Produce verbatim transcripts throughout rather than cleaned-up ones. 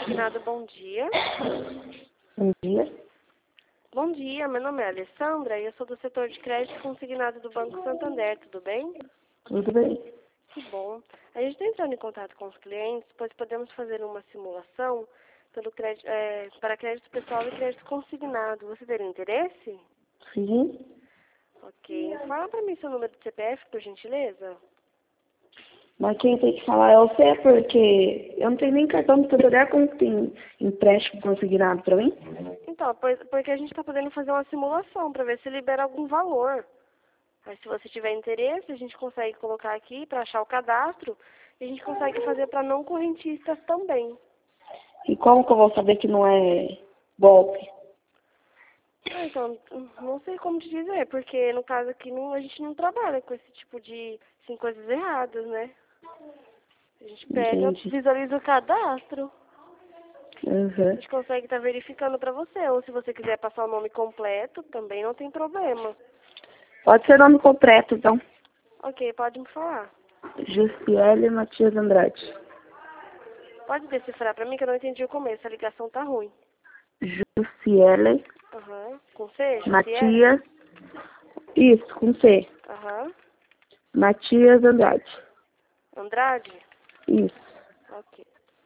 Consignado, bom dia. Bom dia. Bom dia, meu nome é Alessandra e eu sou do setor de crédito consignado do Banco Santander, tudo bem? Tudo bem? Que bom. A gente está entrando em contato com os clientes, pois podemos fazer uma simulação pelo crédito, é, para crédito pessoal e crédito consignado. Você teria interesse? Sim. Ok. Fala para mim seu número de C P F, por gentileza. Mas quem tem que falar é você, porque eu não tenho nem cartão do Santander, como que tem empréstimo consignado para mim? Então, pois, porque a gente está podendo fazer uma simulação para ver se libera algum valor. Aí, se você tiver interesse, a gente consegue colocar aqui para achar o cadastro e a gente consegue fazer para não correntistas também. E como que eu vou saber que não é golpe? Ah, então, não sei como te dizer, porque no caso aqui não, a gente não trabalha com esse tipo de assim, coisas erradas, né? A gente pega, Entendi. visualiza o cadastro, a Uhum. gente consegue estar verificando para você. Ou se você quiser passar o nome completo, também não tem problema. Pode ser nome completo, então. Ok, pode me falar. Jussiele Matias Andrade. Pode decifrar para mim que eu não entendi o começo, a ligação tá ruim. Jussiele Aham, com C? Jussiele? Matias. Isso, com C. Aham. Matias Andrade. Andrade? Isso. Ok.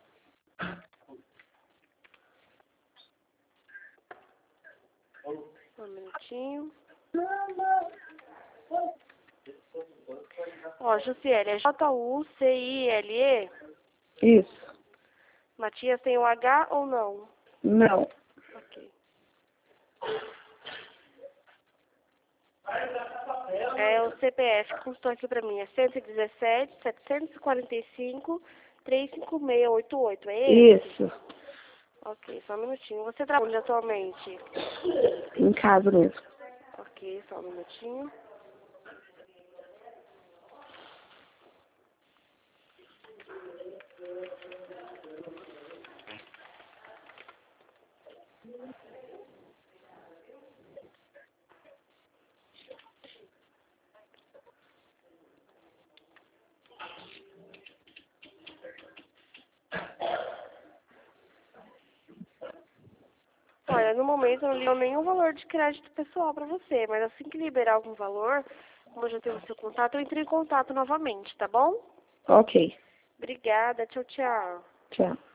Um minutinho. Ó, Jussiele, é J U C I L E? Isso. Matias tem o H ou não? Não. Ok. É o C P F que constou aqui pra mim, é cento e dezessete, setecentos e quarenta e cinco, trezentos e cinquenta e seis oitenta e oito, é esse? Isso. Ok, só um minutinho. Você trabalha atualmente? Em casa mesmo. Ok, só um minutinho. Olha, no momento eu não ligo nenhum valor de crédito pessoal para você, mas assim que liberar algum valor, como eu já tenho o seu contato, eu entro em contato novamente, tá bom? Ok. Obrigada, tchau, tchau. Tchau.